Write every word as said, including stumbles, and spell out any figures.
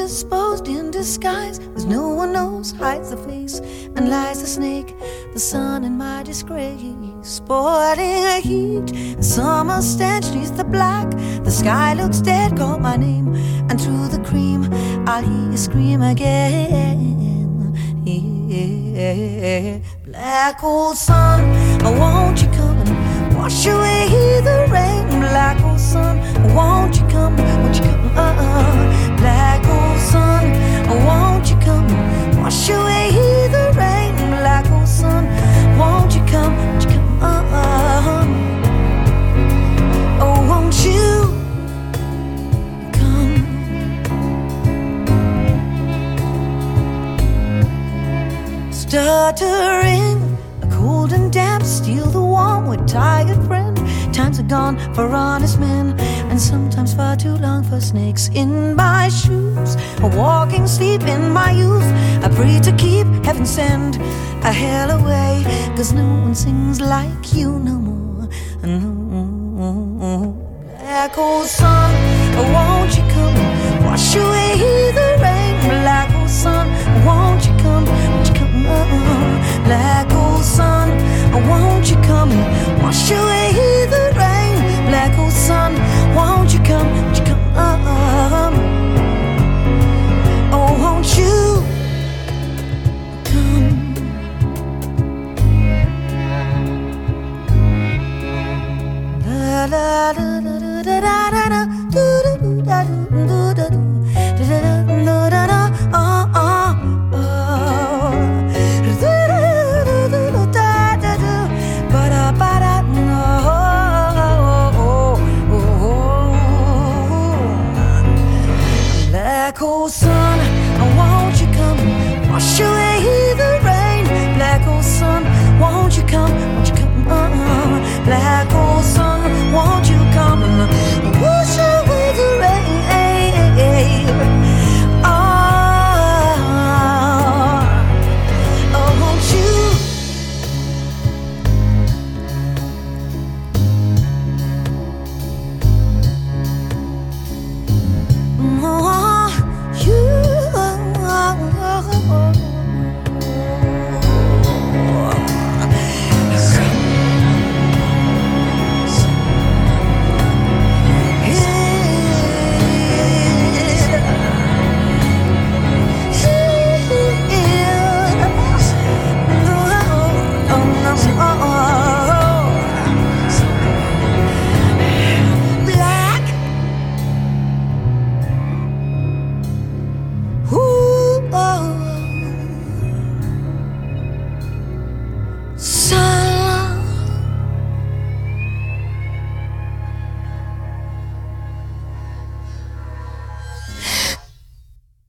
indisposed in disguise, as no one knows, hides the face, and lies the snake, the sun in my disgrace. Sporting a heat, the summer stench neath the black, the sky looks dead, call my name, and through the cream I'll hear you scream again. Yeah. Black old sun, won't you come and wash away the rain? Black old sun, won't you come, won't you come, uh-uh. Black old sun, won't you come and wash away the rain? Black old sun, won't you come, won't you come, uh-uh. Oh, won't you come? Stuttering, cold and damp, steal the warm with tired friend. Times are gone for honest men, and sometimes far too long for snakes in my shoes. A walking sleep in my youth, I pray to keep heaven send a hell away, cause no one sings like you no more. No. Black old sun, won't you come and wash away the rain? Black old sun, won't you come, won't you come, uh-uh. Black old sun, won't you come and wash away the rain? Black old sun, won't you come, won't you come, uh-uh. Oh, won't you come? Da da da da da da da da do da do da do da do da da da oh oh oh da da da da da da ba da ba da no oh oh oh. Black hole.